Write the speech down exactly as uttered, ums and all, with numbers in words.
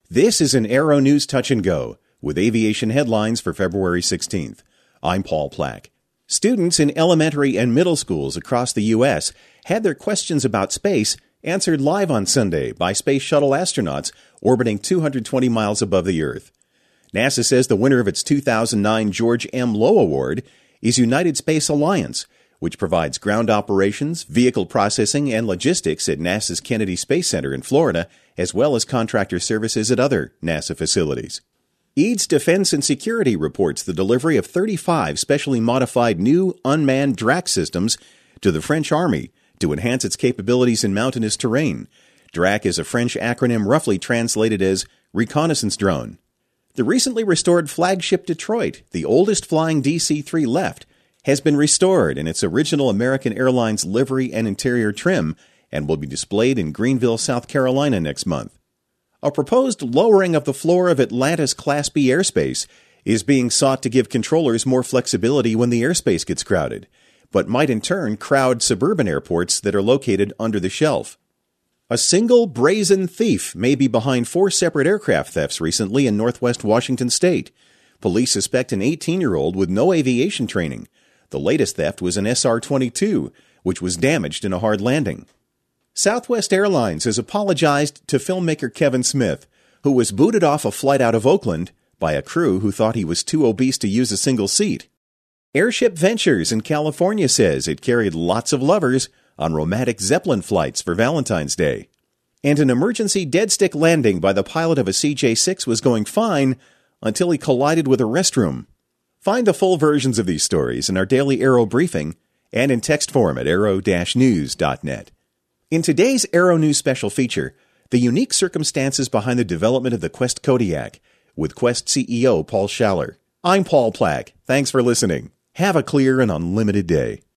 This is an Aero News Touch and Go with aviation headlines for February sixteenth. I'm Paul Plack. Students in elementary and middle schools across the U S had their questions about space answered live on Sunday by Space Shuttle astronauts orbiting two hundred twenty miles above the Earth. NASA says the winner of its two thousand nine George M. Low Award is United Space Alliance, which provides ground operations, vehicle processing, and logistics at NASA's Kennedy Space Center in Florida, as well as contractor services at other NASA facilities. E A D S Defense and Security reports the delivery of thirty-five specially modified new unmanned DRAC systems to the French Army to enhance its capabilities in mountainous terrain. DRAC is a French acronym roughly translated as reconnaissance drone. The recently restored flagship Detroit, the oldest flying D C three left, has been restored in its original American Airlines livery and interior trim and will be displayed in Greenville, South Carolina next month. A proposed lowering of the floor of Atlanta's Class B airspace is being sought to give controllers more flexibility when the airspace gets crowded, but might in turn crowd suburban airports that are located under the shelf. A single brazen thief may be behind four separate aircraft thefts recently in northwest Washington state. Police suspect an eighteen-year-old with no aviation training. The latest theft was an S R twenty-two, which was damaged in a hard landing. Southwest Airlines has apologized to filmmaker Kevin Smith, who was booted off a flight out of Oakland by a crew who thought he was too obese to use a single seat. Airship Ventures in California says it carried lots of lovers on romantic Zeppelin flights for Valentine's Day. And an emergency dead-stick landing by the pilot of a C J six was going fine until he collided with a restroom. Find the full versions of these stories in our daily Aero briefing and in text form at aero dash news dot net. In today's Aero News special feature, the unique circumstances behind the development of the Quest Kodiak with Quest C E O Paul Schaller. I'm Paul Plack. Thanks for listening. Have a clear and unlimited day.